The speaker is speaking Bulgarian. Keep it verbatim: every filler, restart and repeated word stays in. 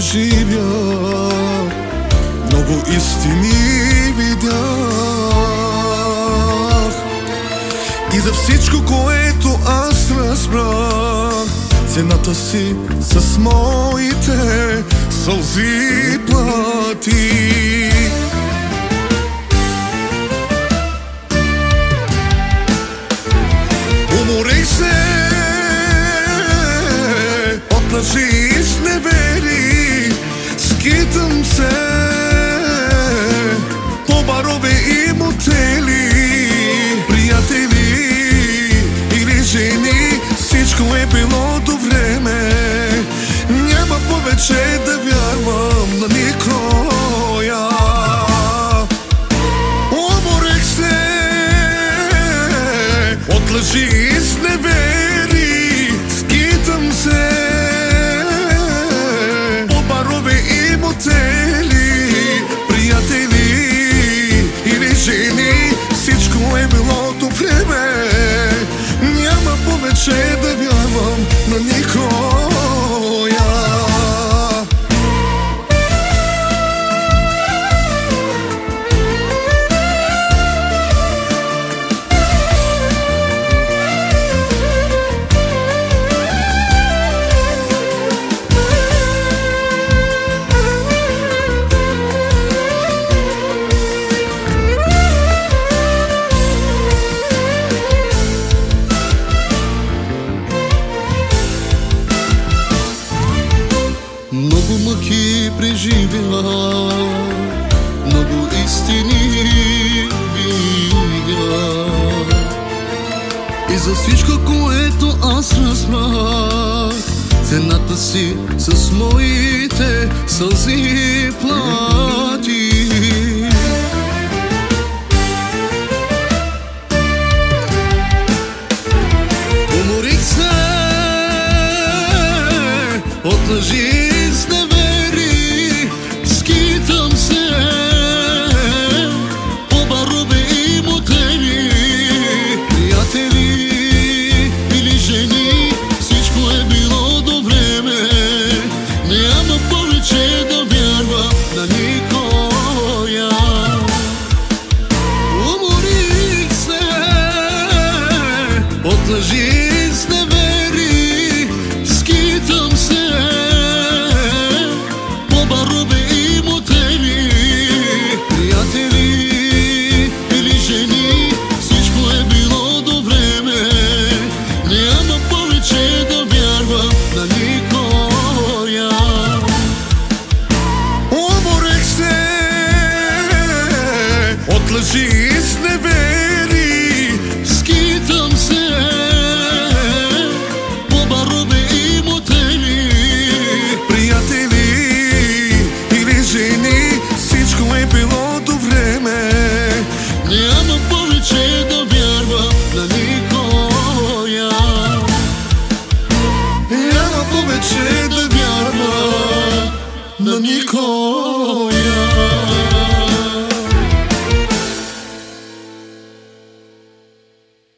преживя, много истини видях. И за всичко, което аз разбрах, цената си с моите сълзи плати. Уморих се от лъжи и с невери, скитам се по барове и мотели. Приятели или жени, всичко е било до време. Няма повече да вярвам на никоя. Уморих се от лъжи и с невери, скитам се по барове и мотели. Приятели или жени, всичко е било до време. Няма повече да вярвам на никоя. Много мъки преживя, много истини видя. И за всичко, което аз разбрах, цената си с моите сълзи плати. Уморих се от лъжи с невери, скитам се по барове и мотели. Приятели или жени, всичко е било до време. Няма повече да вярвам на никоя. Уморих се от лъжи с невери, скитам се по барове и мотели. Приятели или жени, всичко е било до време. Няма повече да вярвам на никоя. Уморих се от лъжи и с невери, Скитам се по барове и мотели. приятели или жени, всичко е било до време. Няма повече да вярвам на никоя. Няма повече да вярвам на никоя.